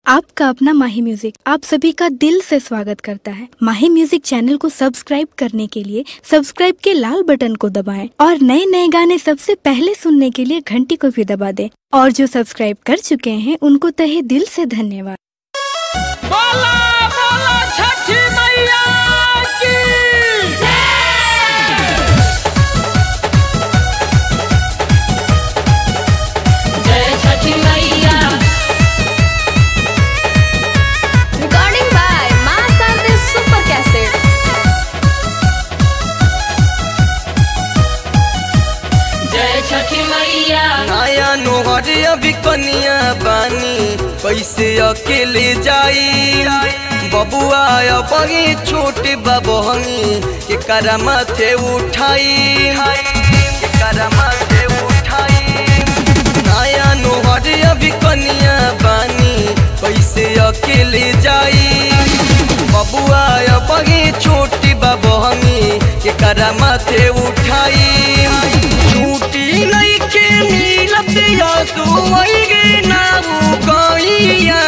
आपका अपना माही म्यूजिक आप सभी का दिल से स्वागत करता है। माही म्यूजिक चैनल को सब्सक्राइब करने के लिए सब्सक्राइब के लाल बटन को दबाएं और नए नए गाने सबसे पहले सुनने के लिए घंटी को भी दबा दें। और जो सब्सक्राइब कर चुके हैं उनको तहे दिल से धन्यवाद। बोला बोला छठी मैया की जय छठी मैया। Recording by Master Super Cassette. जय छठी मैया। नया नोहर अभी कनिया बानी कैसे अकेले जाई बबुआ बगी छोटे बबहनी के करा माथे उठाई नया नोहर अभी कनिया बानी कैसे अकेले जाई बबुआ बगी छोटी बबहनी के करा माथे उठाई छूटी नहीं के मिलत सुगे नाऊ गैया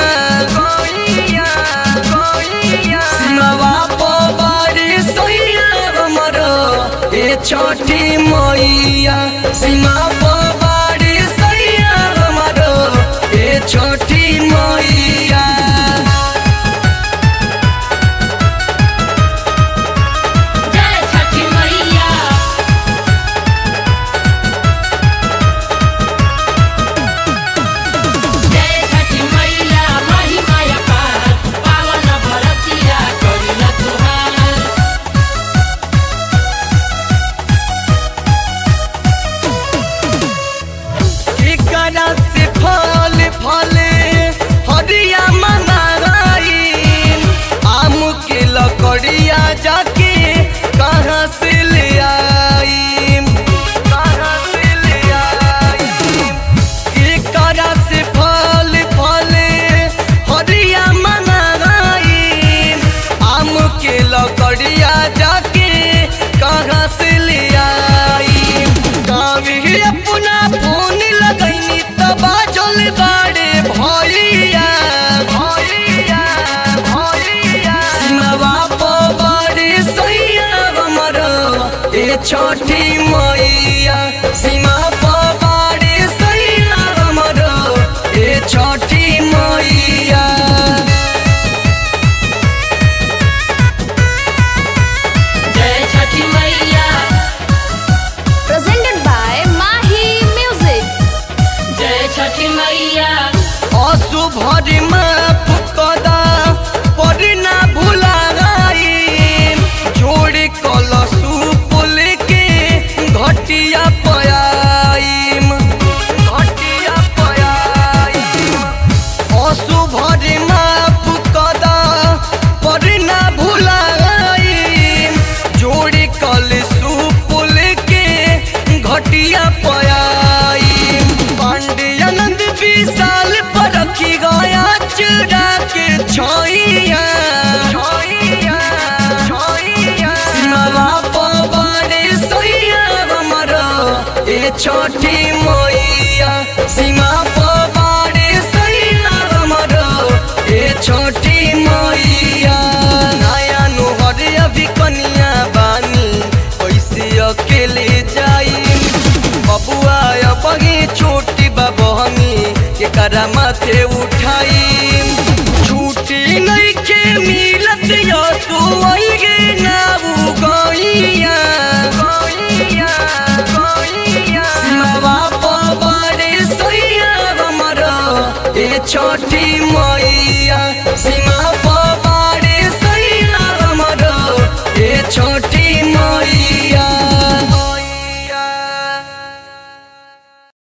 सिमवा पवारे सैया हमर ए छठी मैया सीमा पवारे सैया हमर ए छठी मैया। जय छठी मैया। जय छठी मैया माही माया पार पावन भरतिया करिला तुहार। एकरा से फल फले हरिया मंगाई आम के लकड़िया जाके कहाँ से ले आई एकरा से फल फले हरिया मंगाई आम के लकड़िया जाके कहाँ से ले आई गावी अपना फोन लगैनी तब जल बाड़े भैया सिमवा पवारे सैया हमर ए छठी मैया सीमा पवारे सैया हमर ए छठी मैया। जय छठी मैया। Presented by Mahi Music. जय छठी मैया। असु भरी माफ कदा पर ना भुला गई जोड़ी कलसु पुल के घटिया पयाईम असु भरी माफ कदा पर ना भुला गई जोड़ी कलसु पुल के घटिया पयाईम पांड्यानंद विशाल पर रखी गया चुरा के छोइया सिमवा पवारे सैया हमर ए छठी मैया सीमा पवारे सैया हमर ए छठी मैया। नया नोहर अभी कनिया बानी कैसे अकेले जाई बबुआ बगी छोटी बबहनी के करा माथे उठाई छूटी नहीं के मिलत सुगे नाऊ गैया सिमवा पवारे सैया हमर ए छठी